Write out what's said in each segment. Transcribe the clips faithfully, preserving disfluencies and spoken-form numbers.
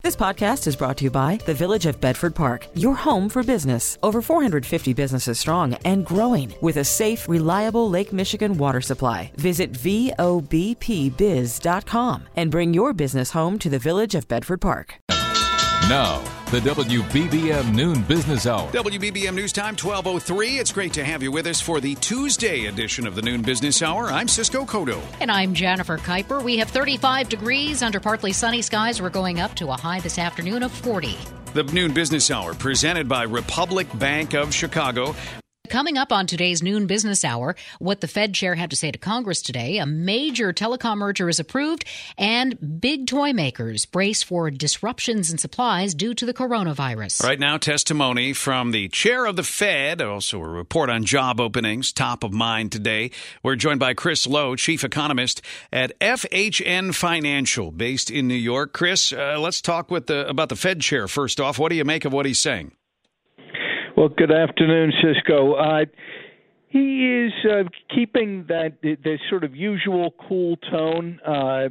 This podcast is brought to you by the Village of Bedford Park, your home for business. Over four hundred fifty businesses strong and growing with a safe, reliable Lake Michigan water supply. Visit V O B P biz dot com and bring your business home to the Village of Bedford Park. Now, the W B B M Noon Business Hour. W B B M News Time, twelve oh three. It's great to have you with us for the Tuesday edition of the Noon Business Hour. I'm Cisco Cotto. And I'm Jennifer Kuiper. We have thirty-five degrees under partly sunny skies. We're going up to a high this afternoon of forty. The Noon Business Hour, presented by Republic Bank of Chicago. Coming up on today's Noon Business Hour, what the Fed chair had to say to Congress today, a major telecom merger is approved, and big toy makers brace for disruptions in supplies due to the coronavirus. Right now, testimony from the chair of the Fed, also a report on job openings, top of mind today. We're joined by Chris Lowe, chief economist at F H N Financial, based in New York. Chris, uh, let's talk with the, about the Fed chair first off. What do you make of what he's saying? Well, good afternoon, Cisco. Uh, he is uh, keeping that the sort of usual cool tone. Uh,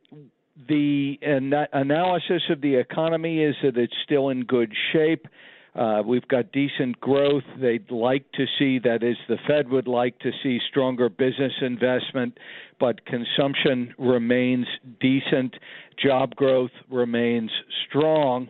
the an- analysis of the economy is that it's still in good shape. Uh, we've got decent growth. They'd like to see, that is, the Fed would like to see stronger business investment, but consumption remains decent. Job growth remains strong.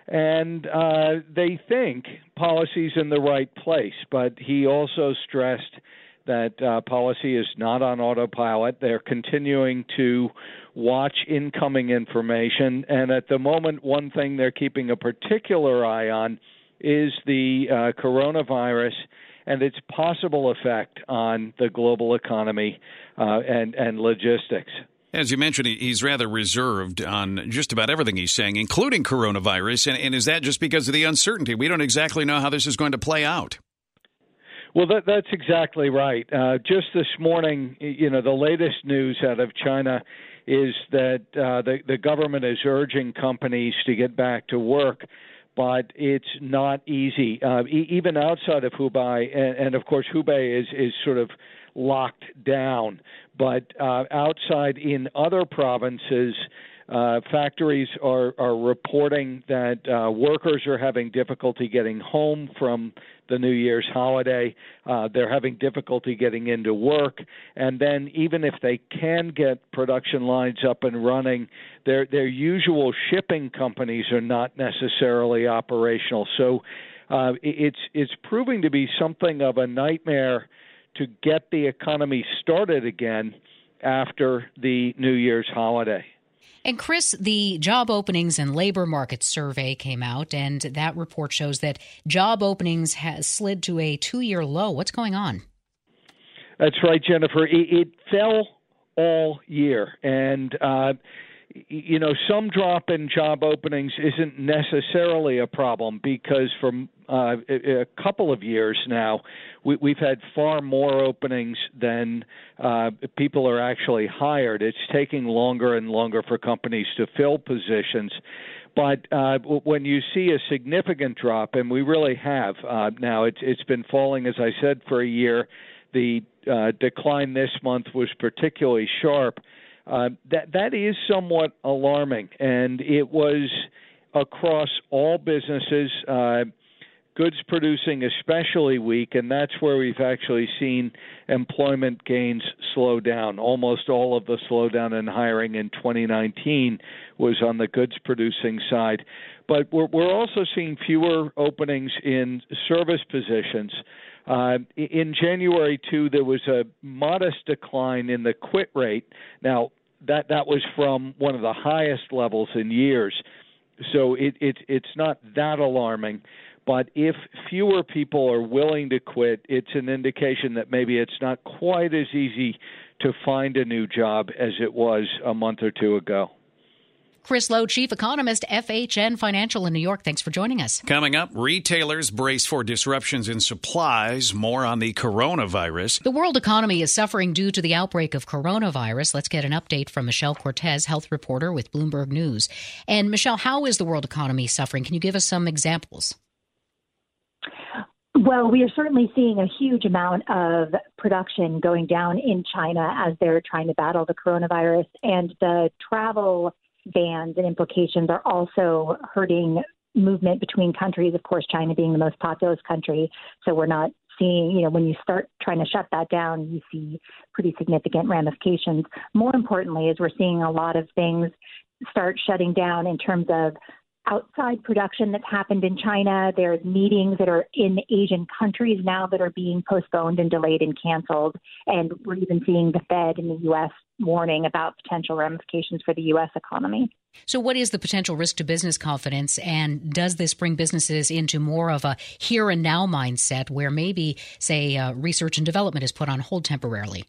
And uh, they think policy's in the right place, but he also stressed that uh, policy is not on autopilot. They're continuing to watch incoming information, and at the moment, one thing they're keeping a particular eye on is the uh, coronavirus and its possible effect on the global economy uh, and, and logistics. As you mentioned, he's rather reserved on just about everything he's saying, including coronavirus. And, and is that just because of the uncertainty? We don't exactly know how this is going to play out. Well, that, that's exactly right. Uh, just this morning, you know, the latest news out of China is that uh, the, the government is urging companies to get back to work, but it's not easy. Uh, e- even outside of Hubei, and, and of course, Hubei is, is sort of locked down. But uh, outside in other provinces, uh, factories are, are reporting that uh, workers are having difficulty getting home from the New Year's holiday. Uh, they're having difficulty getting into work. And then even if they can get production lines up and running, their, their usual shipping companies are not necessarily operational. So uh, it's it's proving to be something of a nightmare to get the economy started again after the New Year's holiday. And Chris, the job openings and labor market survey came out, and that report shows that job openings has slid to a two-year low. What's going on? That's right, Jennifer. It, it fell all year, and uh, you know, some drop in job openings isn't necessarily a problem because for uh, a couple of years now, we, we've had far more openings than uh, people are actually hired. It's taking longer and longer for companies to fill positions. But uh, when you see a significant drop, and we really have uh, now, it's, it's been falling, as I said, for a year. The uh, decline this month was particularly sharp. Uh, that that is somewhat alarming, and it was across all businesses, uh, goods producing especially weak, and that's where we've actually seen employment gains slow down. Almost all of the slowdown in hiring in twenty nineteen was on the goods producing side. But we're, we're also seeing fewer openings in service positions. Uh, in January, too, there was a modest decline in the quit rate. Now, that that was from one of the highest levels in years, so it, it it's not that alarming. But if fewer people are willing to quit, it's an indication that maybe it's not quite as easy to find a new job as it was a month or two ago. Chris Lowe, chief economist, F H N Financial in New York. Thanks for joining us. Coming up, retailers brace for disruptions in supplies. More on the coronavirus. The world economy is suffering due to the outbreak of coronavirus. Let's get an update from Michelle Cortez, health reporter with Bloomberg News. And Michelle, how is the world economy suffering? Can you give us some examples? Well, we are certainly seeing a huge amount of production going down in China as they're trying to battle the coronavirus, and the travel bans and implications are also hurting movement between countries, of course, China being the most populous country. So we're not seeing, you know, when you start trying to shut that down, you see pretty significant ramifications. More importantly, is we're seeing a lot of things start shutting down in terms of outside production that's happened in China. There's meetings that are in Asian countries now that are being postponed and delayed and canceled. And we're even seeing the Fed in the U S warning about potential ramifications for the U S economy. So what is the potential risk to business confidence? And does this bring businesses into more of a here and now mindset where maybe, say, uh, research and development is put on hold temporarily?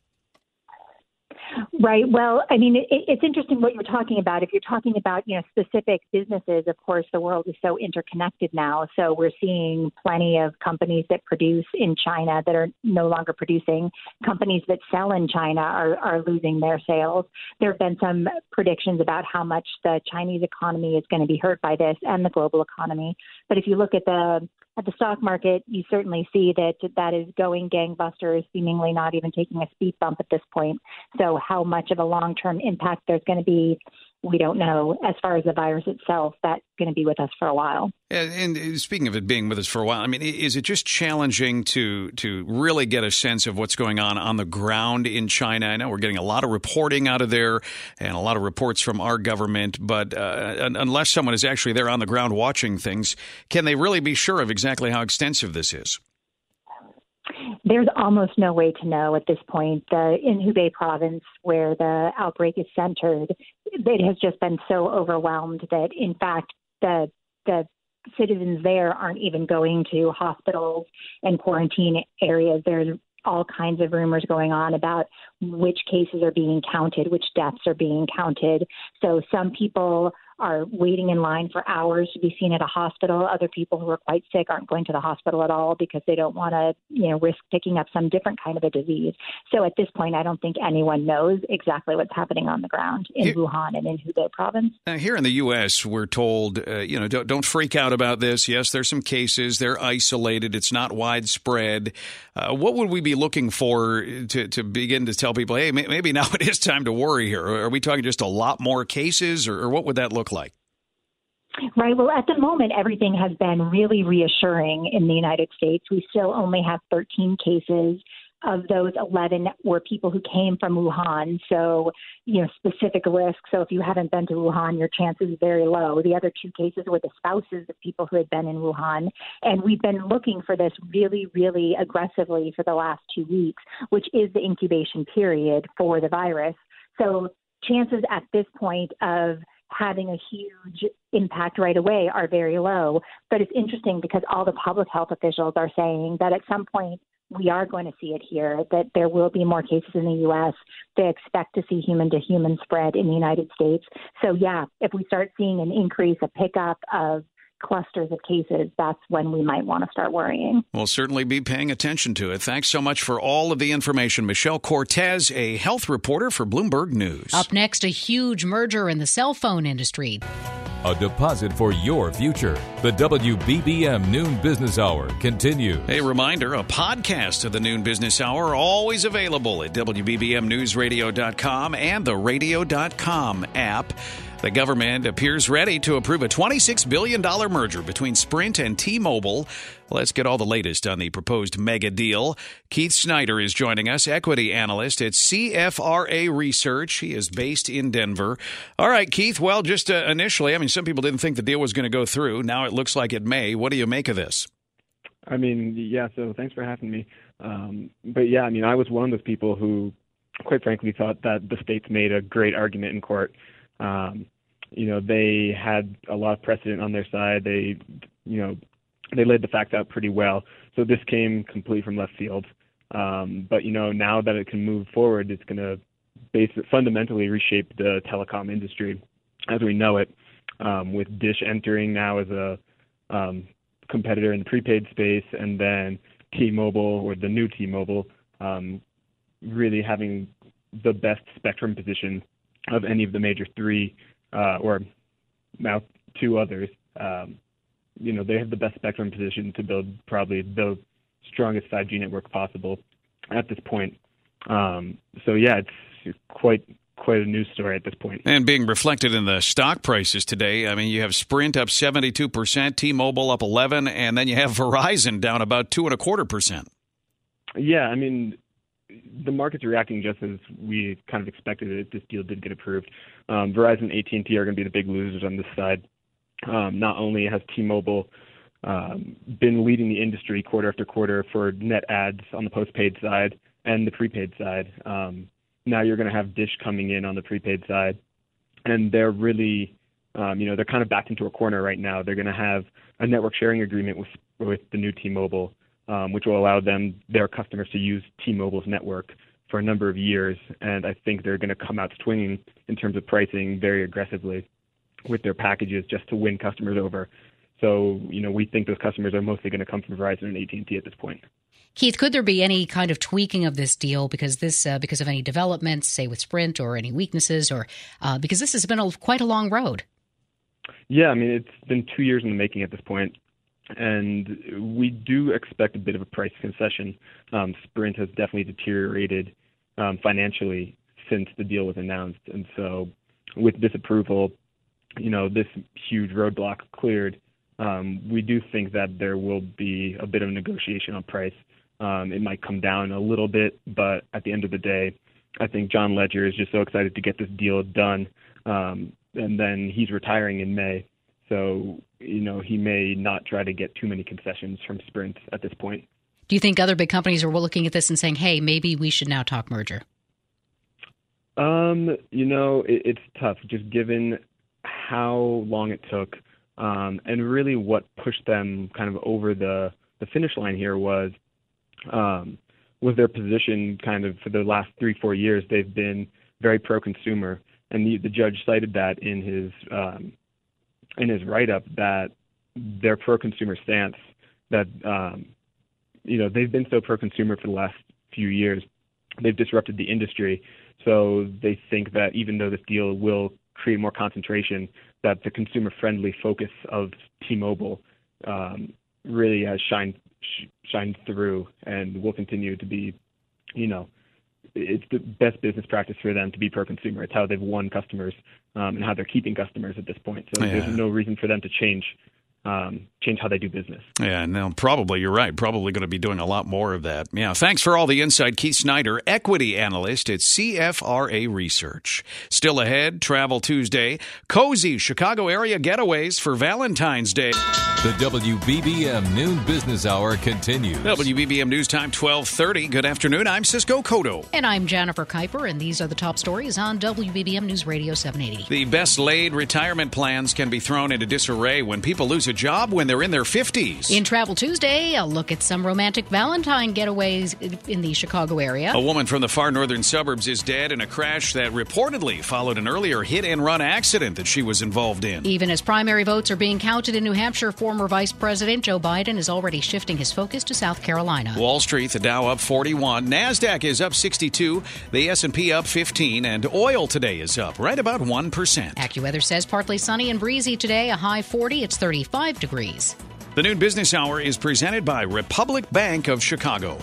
Right. Well, I mean, it, it's interesting what you're talking about. If you're talking about, you know, specific businesses, of course, the world is so interconnected now. So we're seeing plenty of companies that produce in China that are no longer producing. Companies that sell in China are, are losing their sales. There have been some predictions about how much the Chinese economy is going to be hurt by this and the global economy. But if you look at the At the stock market, you certainly see that that is going gangbusters, seemingly not even taking a speed bump at this point. So how much of a long-term impact there's going to be, we don't know. As far as the virus itself, that's going to be with us for a while. And, and speaking of it being with us for a while, I mean, is it just challenging to to really get a sense of what's going on on the ground in China? I know we're getting a lot of reporting out of there and a lot of reports from our government, but uh, unless someone is actually there on the ground watching things, can they really be sure of exactly how extensive this is? There's almost no way to know at this point. The, in Hubei province, where the outbreak is centered, it has just been so overwhelmed that, in fact, the the citizens there aren't even going to hospitals and quarantine areas. There's all kinds of rumors going on about which cases are being counted, which deaths are being counted. So some people are waiting in line for hours to be seen at a hospital. Other people who are quite sick aren't going to the hospital at all because they don't want to, you know, risk picking up some different kind of a disease. So at this point, I don't think anyone knows exactly what's happening on the ground in here, Wuhan and in Hubei province. Now, here in the U S, we're told, uh, you know, don't, don't freak out about this. Yes, there's some cases. They're isolated. It's not widespread. Uh, what would we be looking for to, to begin to tell people, hey, maybe now it is time to worry here? Are we talking just a lot more cases, or, or what would that look like? Right. Well, at the moment, everything has been really reassuring in the United States. We still only have thirteen cases. Of those, eleven were people who came from Wuhan. So, you know, specific risk. So if you haven't been to Wuhan, your chances are very low. The other two cases were the spouses of people who had been in Wuhan. And we've been looking for this really, really aggressively for the last two weeks, which is the incubation period for the virus. So chances at this point of having a huge impact right away are very low. But it's interesting because all the public health officials are saying that at some point we are going to see it here, that there will be more cases in the U S. They expect to see human-to-human spread in the United States. So, yeah, if we start seeing an increase, a pickup of clusters of cases, that's when we might want to start worrying. We'll certainly be paying attention to it. Thanks so much for all of the information. Michelle Cortez, a health reporter for Bloomberg News. Up next, a huge merger in the cell phone industry. A deposit for your future. The W B B M Noon Business Hour continues. A reminder, a podcast of the Noon Business Hour always available at W B B M news radio dot com and the radio dot com app. The government appears ready to approve a twenty-six billion dollars merger between Sprint and T-Mobile. Let's get all the latest on the proposed mega deal. Keith Snyder is joining us, equity analyst at C F R A Research. He is based in Denver. All right, Keith, well, just uh, initially, I mean, some people didn't think the deal was going to go through. Now it looks like it may. What do you make of this? I mean, yeah, so thanks for having me. Um, but, yeah, I mean, I was one of those people who, quite frankly, thought that the states made a great argument in court. Um, you know, they had a lot of precedent on their side. They, you know, they laid the facts out pretty well. So this came complete from left field. Um, but, you know, now that it can move forward, it's going to basic, fundamentally reshape the telecom industry as we know it, um, with Dish entering now as a um, competitor in the prepaid space, and then T-Mobile, or the new T-Mobile, um, really having the best spectrum position of any of the major three, uh, or now two others. Um, you know, they have the best spectrum position to build probably the strongest five G network possible at this point. Um, so yeah, it's quite quite a news story at this point. And being reflected in the stock prices today, I mean, you have Sprint up seventy-two percent, T-Mobile up eleven, and then you have Verizon down about two and a quarter percent. Yeah, I mean, the market's reacting just as we kind of expected it if this deal did get approved. Um, Verizon and A T and T are going to be the big losers on this side. Um, not only has T-Mobile um, been leading the industry quarter after quarter for net adds on the postpaid side and the prepaid side, um, now you're going to have Dish coming in on the prepaid side, and they're really, um, you know, they're kind of backed into a corner right now. They're going to have a network sharing agreement with with the new T-Mobile, um, which will allow them, their customers, to use T-Mobile's network for a number of years, and I think they're going to come out swinging in terms of pricing very aggressively with their packages just to win customers over. So, you know, we think those customers are mostly going to come from Verizon and A T and T at this point. Keith, could there be any kind of tweaking of this deal because this, uh, because of any developments, say with Sprint, or any weaknesses, or uh, because this has been a, quite a long road? Yeah, I mean, it's been two years in the making at this point, and we do expect a bit of a price concession. Um, Sprint has definitely deteriorated um, financially since the deal was announced, and so with this approval, you know, this huge roadblock cleared, um, we do think that there will be a bit of negotiation on price. Um, it might come down a little bit, but at the end of the day, I think John Ledger is just so excited to get this deal done. Um, and then he's retiring in May. So, you know, he may not try to get too many concessions from Sprint at this point. Do you think other big companies are looking at this and saying, hey, maybe we should now talk merger? Um, you know, it, it's tough, just given how long it took. Um, and really what pushed them kind of over the, the finish line here was Um, was their position kind of for the last three, four years. They've been very pro-consumer, and the, the judge cited that in his um, in his write-up, that their pro-consumer stance, that um, you know they've been so pro-consumer for the last few years, they've disrupted the industry. So they think that even though this deal will create more concentration, that the consumer-friendly focus of T-Mobile um, really has shined shined through and will continue to be, you know, it's the best business practice for them to be pro-consumer. It's how they've won customers um, and how they're keeping customers at this point. So yeah. There's no reason for them to change um, change how they do business. Yeah, no, probably, you're right. Probably going to be doing a lot more of that. Yeah, thanks for all the insight, Keith Snyder, equity analyst at C F R A Research. Still ahead, Travel Tuesday, cozy Chicago area getaways for Valentine's Day. The W B B M Noon Business Hour continues. W B B M News Time, twelve thirty. Good afternoon. I'm Cisco Cotto. And I'm Jennifer Kuiper, and these are the top stories on W B B M News Radio seven eighty. The best laid retirement plans can be thrown into disarray when people lose a job when they're in their fifties. In Travel Tuesday, a look at some romantic Valentine getaways in the Chicago area. A woman from the far northern suburbs is dead in a crash that reportedly followed an earlier hit-and-run accident that she was involved in. Even as primary votes are being counted in New Hampshire, former Vice President Joe Biden is already shifting his focus to South Carolina. Wall Street, the Dow up forty-one. NASDAQ is up sixty-two. The S and P up fifteen. And oil today is up right about one percent. AccuWeather says partly sunny and breezy today, a high forty. It's thirty-five degrees. The Noon Business Hour is presented by Republic Bank of Chicago.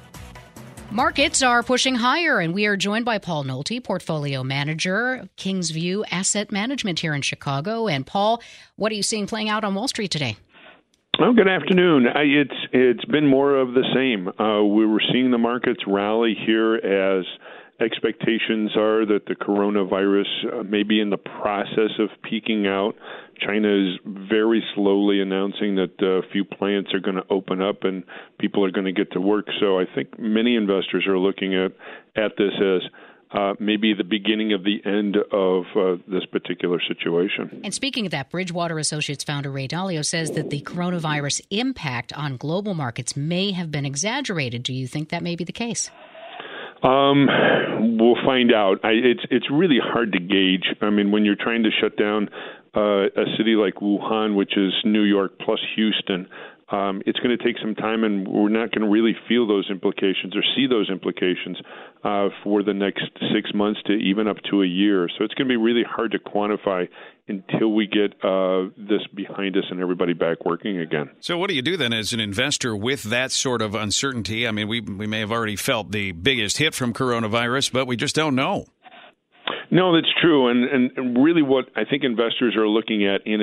Markets are pushing higher, and we are joined by Paul Nolte, Portfolio Manager, Kingsview Asset Management here in Chicago. And Paul, what are you seeing playing out on Wall Street today? Well, good afternoon. I, it's it's been more of the same. Uh, we were seeing the markets rally here as expectations are that the coronavirus uh, may be in the process of peaking out. China is very slowly announcing that a few plants are going to open up and people are going to get to work. So I think many investors are looking at, at this as uh, maybe the beginning of the end of uh, this particular situation. And speaking of that, Bridgewater Associates founder Ray Dalio says that the coronavirus impact on global markets may have been exaggerated. Do you think that may be the case? Um, we'll find out. I, it's it's really hard to gauge. I mean, when you're trying to shut down uh, a city like Wuhan, which is New York plus Houston, um, it's going to take some time, and we're not going to really feel those implications or see those implications uh, for the next six months to even up to a year. So it's going to be really hard to quantify until we get uh, this behind us and everybody back working again. So what do you do then as an investor with that sort of uncertainty? I mean, we we may have already felt the biggest hit from coronavirus, but we just don't know. No, that's true, and, and and really, what I think investors are looking at in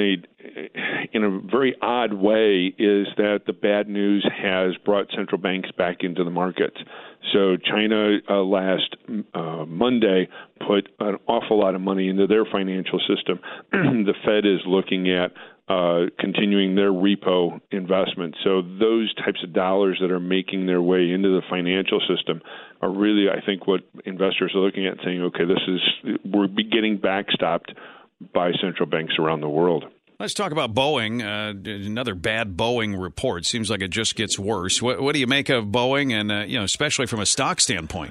a in a very odd way is that the bad news has brought central banks back into the markets. So China uh, last uh, Monday put an awful lot of money into their financial system. The Fed is looking at uh, continuing their repo investment. So those types of dollars that are making their way into the financial system are really, I think, what investors are looking at, saying, okay, this is we're getting backstopped by central banks around the world. Let's talk about Boeing. Uh, another bad Boeing report. Seems like it just gets worse. What, what do you make of Boeing, and uh, you know, especially from a stock standpoint?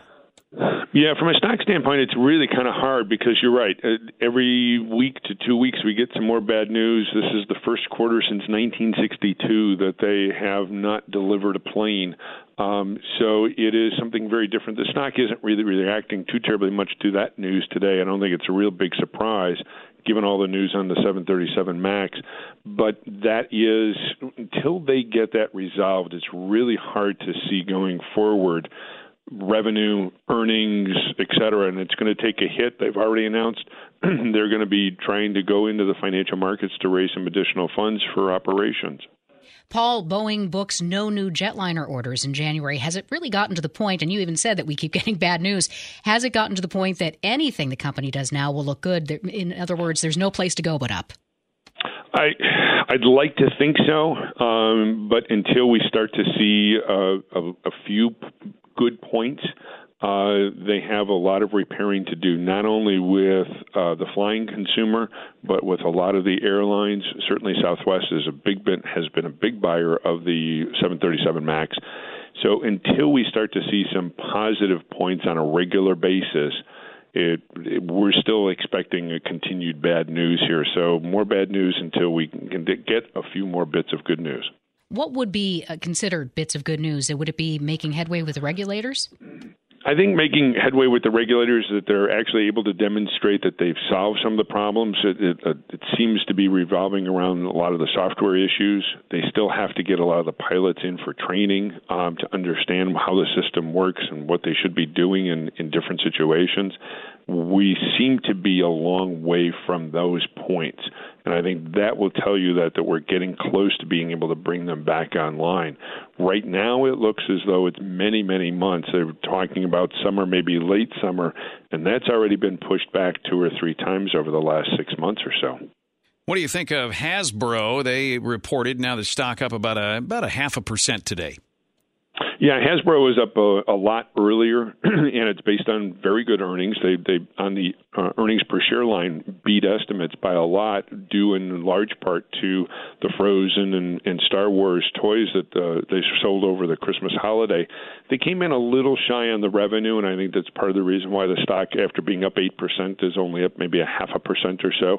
Yeah, from a stock standpoint, it's really kind of hard because you're right. Uh, every week to two weeks, we get some more bad news. This is the first quarter since nineteen sixty-two that they have not delivered a plane. Um, so it is something very different. The stock isn't really reacting too terribly much to that news today. I don't think it's a real big surprise, given all the news on the seven thirty-seven MAX. But that is, until they get that resolved, it's really hard to see going forward revenue, earnings, et cetera, and it's going to take a hit. They've already announced they're going to be trying to go into the financial markets to raise some additional funds for operations. Paul, Boeing books no new jetliner orders in January. Has it really gotten to the point, and you even said that we keep getting bad news, has it gotten to the point that anything the company does now will look good? In other words, there's no place to go but up? I, I'd like to think so, um, but until we start to see uh, a, a few good points, Uh, they have a lot of repairing to do, not only with uh, the flying consumer, but with a lot of the airlines. Certainly Southwest is a big bit, has been a big buyer of the seven thirty-seven MAX. So until we start to see some positive points on a regular basis, it, it, we're still expecting a continued bad news here. So more bad news until we can get a few more bits of good news. What would be considered bits of good news? Would it be making headway with the regulators? I think making headway with the regulators, that they're actually able to demonstrate that they've solved some of the problems. It, it, it seems to be revolving around a lot of the software issues. They still have to get a lot of the pilots in for training um, to understand how the system works and what they should be doing in, in different situations. We seem to be a long way from those points. And I think that will tell you that, that we're getting close to being able to bring them back online. Right now, it looks as though it's many, many months. They're talking about summer, maybe late summer, and that's already been pushed back two or three times over the last six months or so. What do you think of Hasbro? They reported now the stock up about a about a half a percent today. Yeah, Hasbro was up a, a lot earlier, and it's based on very good earnings. They, they on the uh, earnings per share line beat estimates by a lot, due in large part to the Frozen and, and Star Wars toys that uh, they sold over the Christmas holiday. They came in a little shy on the revenue, and I think that's part of the reason why the stock, after being up eight percent, is only up maybe a half a percent or so.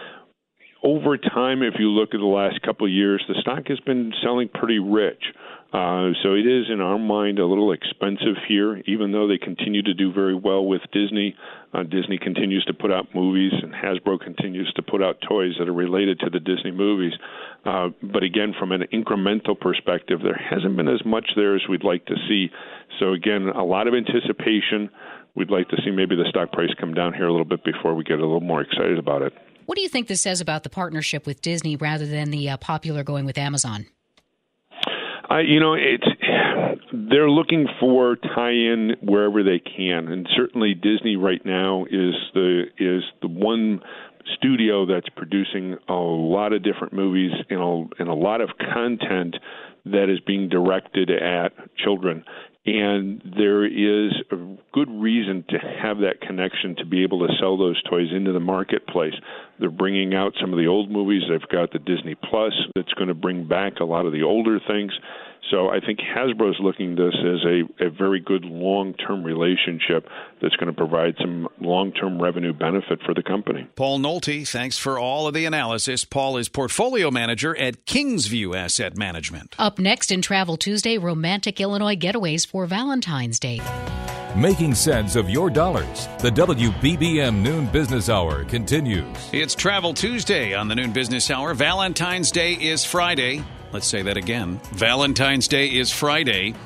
Over time, if you look at the last couple of years, the stock has been selling pretty rich. Uh, so it is, in our mind, a little expensive here, even though they continue to do very well with Disney. Uh, Disney continues to put out movies, and Hasbro continues to put out toys that are related to the Disney movies. Uh, but again, from an incremental perspective, there hasn't been as much there as we'd like to see. So again, a lot of anticipation. We'd like to see maybe the stock price come down here a little bit before we get a little more excited about it. What do you think this says about the partnership with Disney rather than the uh, popular going with Amazon? Uh, you know, it's they're looking for tie-in wherever they can, and certainly Disney right now is the is the one studio that's producing a lot of different movies and a, and a lot of content that is being directed at children. And there is a good reason to have that connection to be able to sell those toys into the marketplace. They're bringing out some of the old movies. They've got the Disney Plus that's going to bring back a lot of the older things. So I think Hasbro is looking at this as a, a very good long-term relationship that's going to provide some long-term revenue benefit for the company. Paul Nolte, thanks for all of the analysis. Paul is portfolio manager at Kingsview Asset Management. Up next in Travel Tuesday, romantic Illinois getaways for Valentine's Day. Making sense of your dollars. The W B B M Noon Business Hour continues. It's Travel Tuesday on the Noon Business Hour. Valentine's Day is Friday. Let's say that again. Valentine's Day is Friday.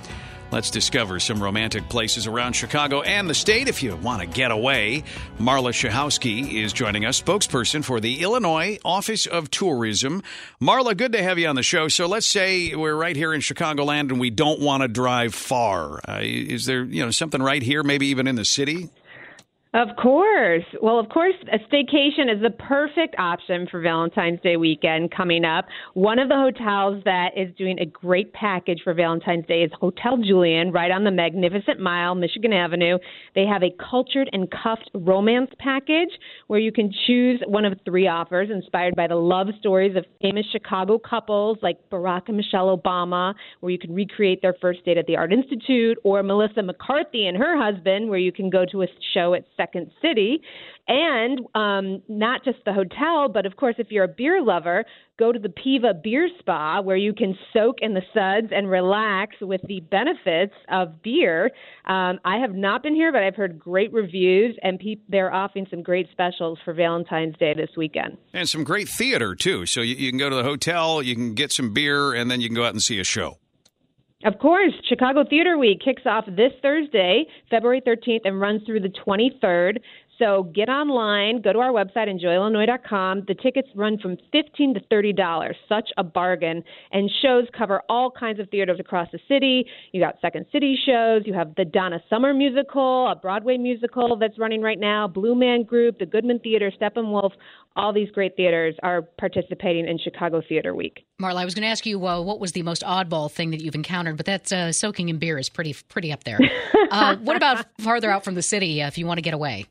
Let's discover some romantic places around Chicago and the state if you want to get away. Marla Schahowski is joining us, spokesperson for the Illinois Office of Tourism. Marla, good to have you on the show. So let's say we're right here in Chicagoland and we don't want to drive far. Uh, is there, you know, something right here, maybe even in the city? Of course. Well, of course, a staycation is the perfect option for Valentine's Day weekend coming up. One of the hotels that is doing a great package for Valentine's Day is Hotel Julian, right on the Magnificent Mile, Michigan Avenue. They have a cultured and cuffed romance package where you can choose one of three offers inspired by the love stories of famous Chicago couples like Barack and Michelle Obama, where you can recreate their first date at the Art Institute, or Melissa McCarthy and her husband, where you can go to a show at Second City. And um, not just the hotel, but of course, if you're a beer lover, go to the Piva Beer Spa, where you can soak in the suds and relax with the benefits of beer. Um, I have not been here, but I've heard great reviews, and pe- they're offering some great specials for Valentine's Day this weekend. And some great theater, too. So you, you can go to the hotel, you can get some beer, and then you can go out and see a show. Of course. Chicago Theater Week kicks off this Thursday, February thirteenth, and runs through the twenty-third. So get online, go to our website, enjoy illinois dot com. The tickets run from fifteen dollars to thirty dollars. Such a bargain. And shows cover all kinds of theaters across the city. You got Second City shows. You have the Donna Summer musical, a Broadway musical that's running right now, Blue Man Group, the Goodman Theater, Steppenwolf. All these great theaters are participating in Chicago Theater Week. Marla, I was going to ask you uh, what was the most oddball thing that you've encountered, but that's uh, soaking in beer is pretty pretty up there. uh, what about farther out from the city uh, if you want to get away?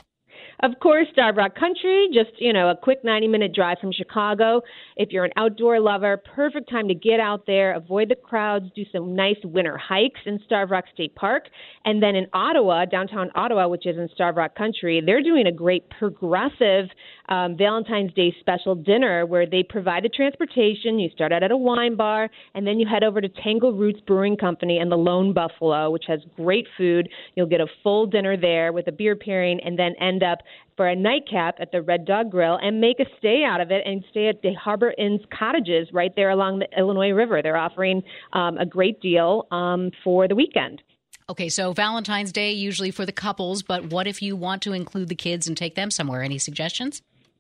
Of course, Starved Rock Country, just, you know, a quick ninety-minute drive from Chicago. If you're an outdoor lover, perfect time to get out there, avoid the crowds, do some nice winter hikes in Starved Rock State Park. And then in Ottawa, downtown Ottawa, which is in Starved Rock Country, they're doing a great progressive um, Valentine's Day special dinner where they provide the transportation. You start out at a wine bar, and then you head over to Tangle Roots Brewing Company and the Lone Buffalo, which has great food. You'll get a full dinner there with a beer pairing, and then end up for a nightcap at the Red Dog Grill and make a stay out of it and stay at the Harbor Inn's cottages right there along the Illinois River. They're offering um, a great deal um, for the weekend. Okay, so Valentine's Day usually for the couples, but what if you want to include the kids and take them somewhere? Any suggestions?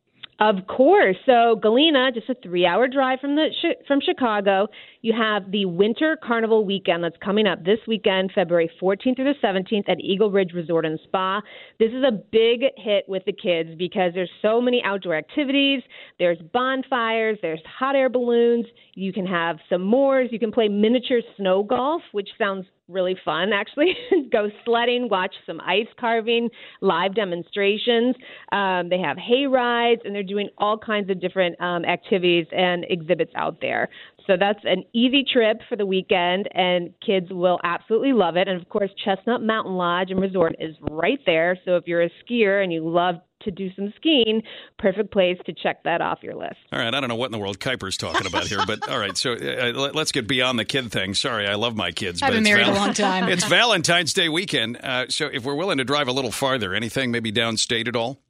Of course. So Galena, just a three-hour drive from the from Chicago. You have the Winter Carnival Weekend that's coming up this weekend, February fourteenth through the seventeenth at Eagle Ridge Resort and Spa. This is a big hit with the kids because there's so many outdoor activities. There's bonfires. There's hot air balloons. You can have s'mores. You can play miniature snow golf, which sounds really fun, actually. Go sledding, watch some ice carving, live demonstrations. Um, they have hay rides, and they're doing all kinds of different um, activities and exhibits out there. So that's an easy trip for the weekend, and kids will absolutely love it. And, of course, Chestnut Mountain Lodge and Resort is right there. So if you're a skier and you love to do some skiing, perfect place to check that off your list. All right. I don't know what in the world Kuiper's talking about here, but all right. So uh, let's get beyond the kid thing. Sorry, I love my kids. I've but been it's married val- a long time. It's Valentine's Day weekend. Uh, so if we're willing to drive a little farther, anything maybe downstate at all?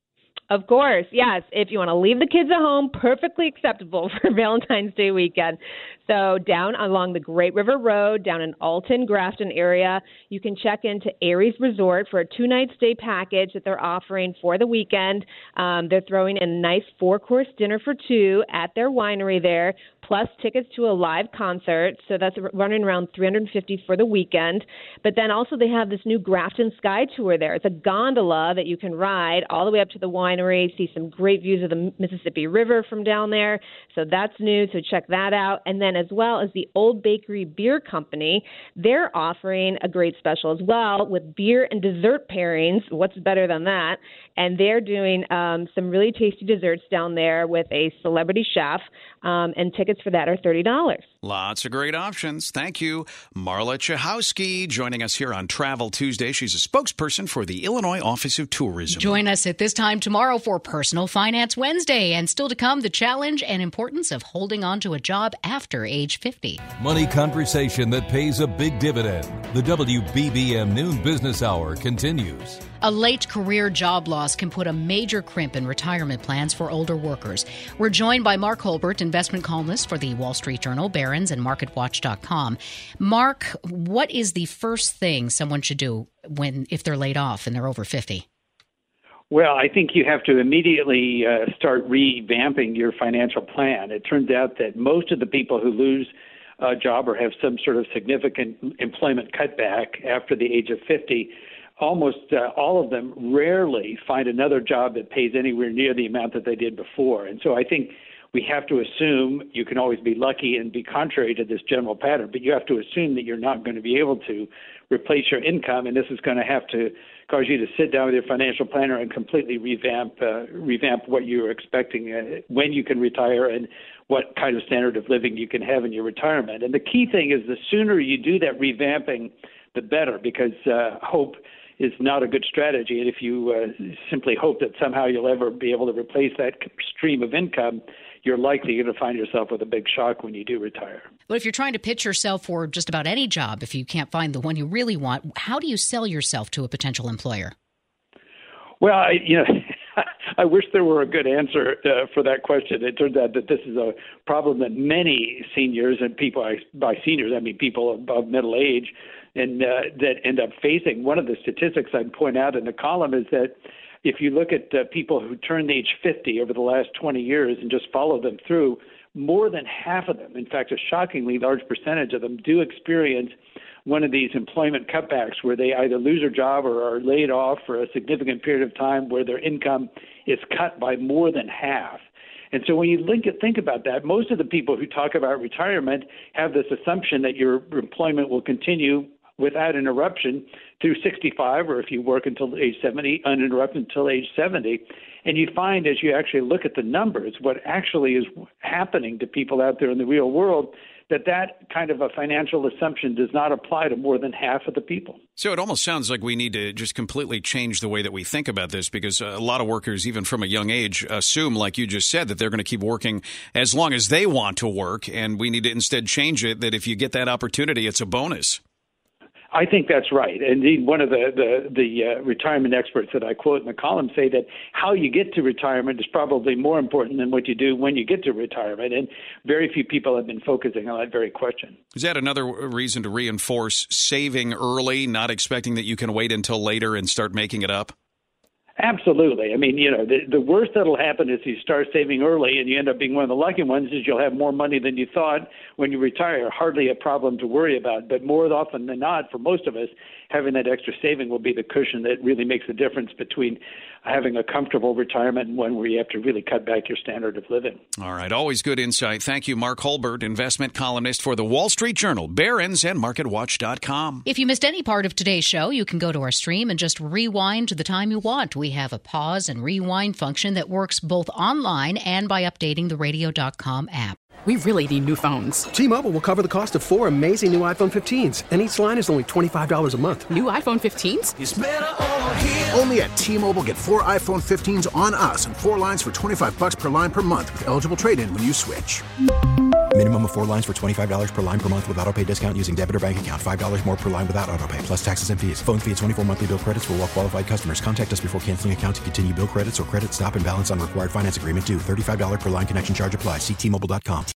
Of course, yes. If you want to leave the kids at home, perfectly acceptable for Valentine's Day weekend. So down along the Great River Road, down in Alton, Grafton area, you can check into Aries Resort for a two-night stay package that they're offering for the weekend. Um, they're throwing in a nice four-course dinner for two at their winery there, plus tickets to a live concert. So that's running around three hundred fifty dollars for the weekend. But then also they have this new Grafton Sky Tour there. It's a gondola that you can ride all the way up to the winery, see some great views of the Mississippi River from down there. So that's new, so check that out. And then as well as the Old Bakery Beer Company, they're offering a great special as well with beer and dessert pairings. What's better than that? And they're doing um, some really tasty desserts down there with a celebrity chef, um, and tickets for that are thirty dollars. Lots of great options. Thank you. Marla Schahowski joining us here on Travel Tuesday. She's a spokesperson for the Illinois Office of Tourism. Join us at this time tomorrow for Personal Finance Wednesday. And still to come, the challenge and importance of holding on to a job after age fifty. Money conversation that pays a big dividend. The W B B M Noon Business Hour continues. A late career job loss can put a major crimp in retirement plans for older workers. We're joined by Mark Holbert, investment columnist for the Wall Street Journal, Barron's Barron's and market watch dot com. Mark, what is the first thing someone should do when if they're laid off and they're over fifty? Well, I think you have to immediately uh, start revamping your financial plan. It turns out that most of the people who lose a job or have some sort of significant employment cutback after the age of fifty, almost uh, all of them rarely find another job that pays anywhere near the amount that they did before. And so I think we have to assume, you can always be lucky and be contrary to this general pattern, but you have to assume that you're not going to be able to replace your income, and this is going to have to cause you to sit down with your financial planner and completely revamp uh, revamp what you're expecting, uh, when you can retire and what kind of standard of living you can have in your retirement. And the key thing is the sooner you do that revamping, the better, because uh, hope is not a good strategy. And if you uh, simply hope that somehow you'll ever be able to replace that stream of income, you're likely going to find yourself with a big shock when you do retire. But if you're trying to pitch yourself for just about any job, if you can't find the one you really want, how do you sell yourself to a potential employer? Well, I, you know, I wish there were a good answer uh, for that question. It turns out that this is a problem that many seniors and people, I, by seniors, I mean people above middle age, and uh, that end up facing. One of the statistics I'd point out in the column is that if you look at uh, people who turned age fifty over the last twenty years and just follow them through, more than half of them, in fact, a shockingly large percentage of them, do experience one of these employment cutbacks where they either lose their job or are laid off for a significant period of time where their income is cut by more than half. And so when you link it, think about that, most of the people who talk about retirement have this assumption that your employment will continue without interruption through sixty-five, or if you work until age seventy, uninterrupted until age seventy. And you find as you actually look at the numbers, what actually is happening to people out there in the real world, that that kind of a financial assumption does not apply to more than half of the people. So it almost sounds like we need to just completely change the way that we think about this, because a lot of workers, even from a young age, assume, like you just said, that they're going to keep working as long as they want to work. And we need to instead change it, that if you get that opportunity, it's a bonus. I think that's right. Indeed, one of the the, the uh, retirement experts that I quote in the column say that how you get to retirement is probably more important than what you do when you get to retirement. And very few people have been focusing on that very question. Is that another reason to reinforce saving early, not expecting that you can wait until later and start making it up? Absolutely. I mean, you know, the, the worst that'll happen is you start saving early and you end up being one of the lucky ones is you'll have more money than you thought when you retire. Hardly a problem to worry about. But more often than not, for most of us, having that extra saving will be the cushion that really makes the difference between having a comfortable retirement and one where you have to really cut back your standard of living. All right. Always good insight. Thank you, Mark Holbert, investment columnist for the Wall Street Journal, Barron's, and market watch dot com. If you missed any part of today's show, you can go to our stream and just rewind to the time you want. We have a pause and rewind function that works both online and by updating the radio dot com app. We really need new phones. T-Mobile will cover the cost of four amazing new iPhone fifteens, and each line is only twenty-five dollars a month. New iPhone fifteens? It's better over here. Only at T-Mobile, get four iPhone fifteens on us and four lines for twenty-five dollars per line per month with eligible trade-in when you switch. Minimum of four lines for twenty-five dollars per line per month with autopay discount using debit or bank account. five dollars more per line without autopay, plus taxes and fees. Phone fee at twenty-four monthly bill credits for well-qualified customers. Contact us before canceling account to continue bill credits or credit stop and balance on required finance agreement due. thirty-five dollars per line connection charge applies. See T Mobile dot com.